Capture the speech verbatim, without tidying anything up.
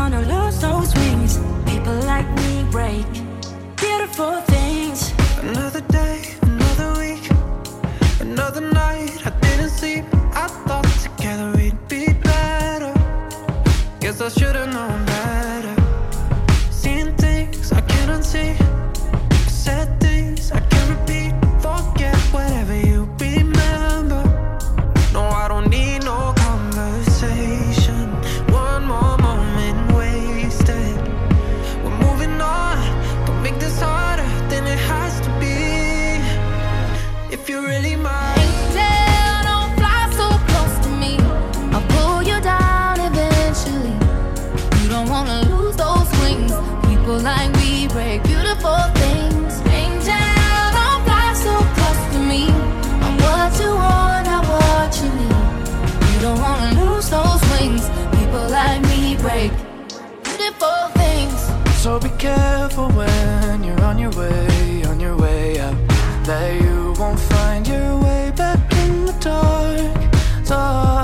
wanna lose those wings. People like me break beautiful things. Another day, another week, another night I didn't sleep. I thought together we'd be better. Guess I should've known better. Seeing things I can't unsee, said things I can't repeat. Forget whatever you remember. No, I don't need no conversation. One more moment wasted. We're moving on. Don't make this harder than it has to be. If you're really mine. Angel, don't fly so close to me. I'll pull you down eventually. You don't wanna lose those wings. People like we break beautiful things. Angel, don't fly so close to me. I'm what you want, not what you need. You don't wanna lose those wings. People like me break beautiful things. So be careful when you're on your way, on your way up, that you won't find your way back in the dark, dark.